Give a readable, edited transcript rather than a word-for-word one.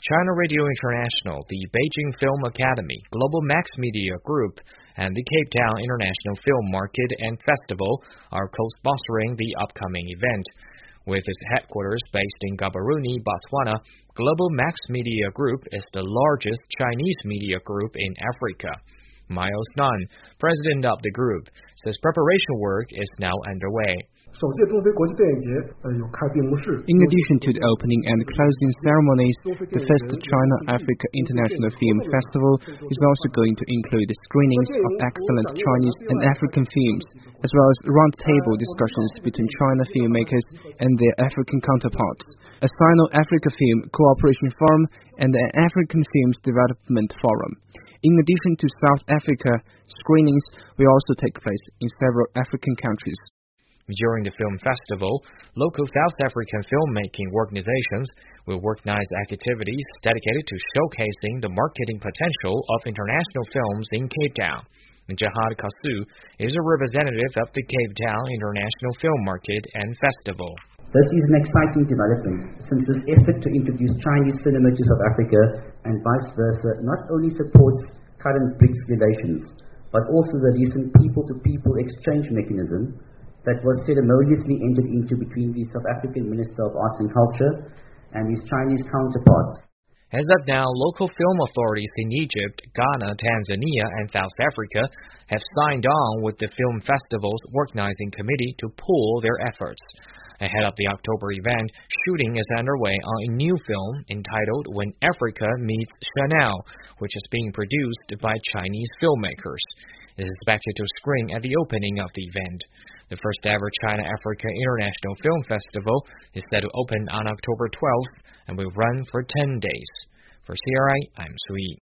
China Radio International, the Beijing Film Academy, Global Max Media Group, and the Cape Town International Film Market and Festival are co-sponsoring the upcoming event. With its headquarters based in Gaborone, Botswana, Global Max Media Group is the largest Chinese media group in Africa. Miles Nunn, president of the group, says preparation work is now underway. In addition to the opening and closing ceremonies, the first China-Africa International Film Festival is also going to include screenings of excellent Chinese and African films, as well as roundtable discussions between China filmmakers and their African counterparts, a Sino-Africa Film Cooperation Forum, and an African Films Development Forum. In addition to South Africa, screenings will also take place in several African countries. During the film festival, local South African filmmaking organizations will organize activities dedicated to showcasing the marketing potential of international films in Cape Town. Jihad Kasu is a representative of the Cape Town International Film Market and Festival. This is an exciting development, since this effort to introduce Chinese cinema to South Africa and vice versa not only supports current BRICS relations, but also the recent people-to-people exchange mechanism that was ceremoniously entered into between the South African Minister of Arts and Culture and his Chinese counterparts. As of now, local film authorities in Egypt, Ghana, Tanzania, and South Africa have signed on with the film festival's organizing committee to pool their efforts. Ahead of the October event, shooting is underway on a new film entitled When Africa Meets Chanel, which is being produced by Chinese filmmakers. It is expected to screen at the opening of the event. The first ever China-Africa International Film Festival is set to open on October 12th and will run for 10 days. For CRI, I'm Sui.